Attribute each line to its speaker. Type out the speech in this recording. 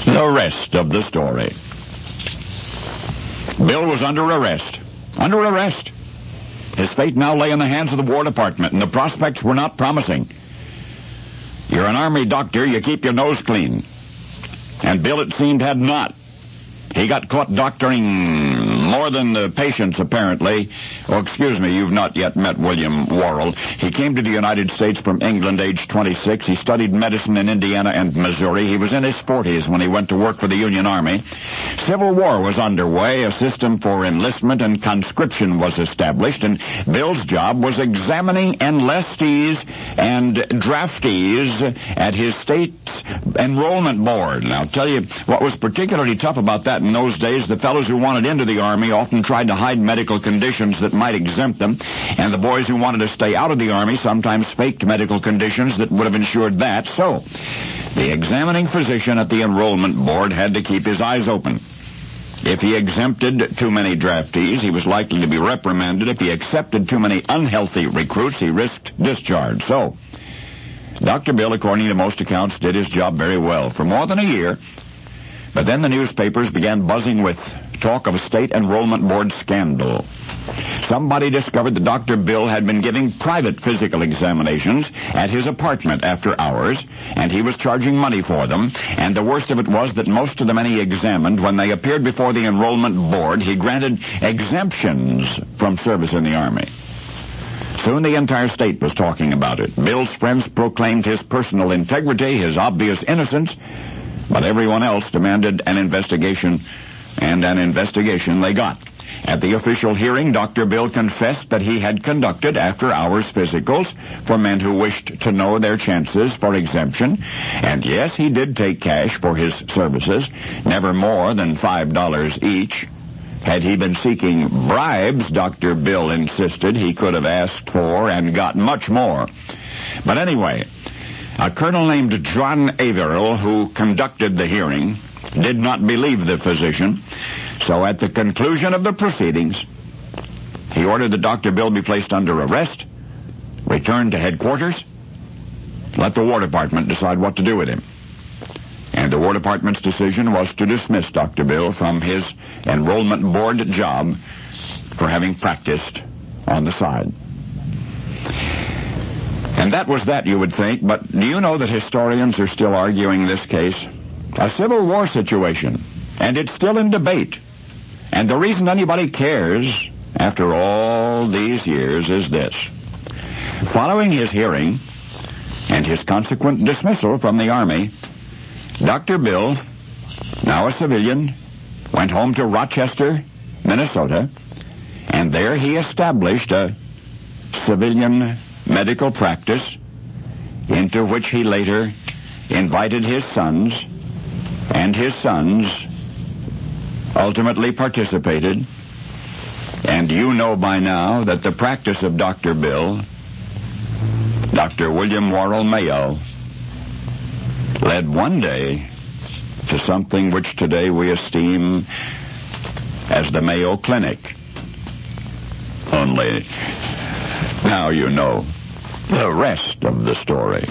Speaker 1: The rest of the story. Bill was under arrest. Under arrest. His fate now lay in the hands of the War Department, and the prospects were not promising. You're an Army doctor, you keep your nose clean. And Bill, it seemed, had not. He got caught doctoring more than the patients, apparently. Oh, excuse me, you've not yet met William Worrell. He came to the United States from England, age 26. He studied medicine in Indiana and Missouri. He was in his 40s when he went to work for the Union Army. Civil War was underway. A system for enlistment and conscription was established, and Bill's job was examining enlistees and draftees at his state's enrollment board. And I'll tell you what was particularly tough about that in those days. The fellows who wanted into the Army often tried to hide medical conditions that might exempt them, and the boys who wanted to stay out of the Army sometimes faked medical conditions that would have ensured that. So, the examining physician at the enrollment board had to keep his eyes open. If he exempted too many draftees, he was likely to be reprimanded. If he accepted too many unhealthy recruits, he risked discharge. So, Dr. Bill, according to most accounts, did his job very well for more than a year. But then the newspapers began buzzing with talk of a state enrollment board scandal. Somebody discovered that Dr. Bill had been giving private physical examinations at his apartment after hours, and he was charging money for them. And the worst of it was that most of the men he examined, when they appeared before the enrollment board, he granted exemptions from service in the Army. Soon the entire state was talking about it. Bill's friends proclaimed his personal integrity, his obvious innocence, but everyone else demanded an investigation, and an investigation they got. At the official hearing, Dr. Bill confessed that he had conducted after-hours physicals for men who wished to know their chances for exemption. And yes, he did take cash for his services, never more than $5 each. Had he been seeking bribes, Dr. Bill insisted he could have asked for and got much more. But anyway, a colonel named John Averill, who conducted the hearing, did not believe the physician. So at the conclusion of the proceedings, he ordered that Dr. Bill be placed under arrest, returned to headquarters, let the War Department decide what to do with him. And the War Department's decision was to dismiss Dr. Bill from his enrollment board job for having practiced on the side. And that was that, you would think, but do you know that historians are still arguing this case? A Civil War situation, and it's still in debate. And the reason anybody cares, after all these years, is this. Following his hearing and his consequent dismissal from the Army, Dr. Bill, now a civilian, went home to Rochester, Minnesota, and there he established a civilian medical practice into which he later invited his sons, and his sons ultimately participated. And you know by now that the practice of Dr. Bill, Dr. William Worrell Mayo, led one day to something which today we esteem as the Mayo Clinic. Only now you know the rest of the story.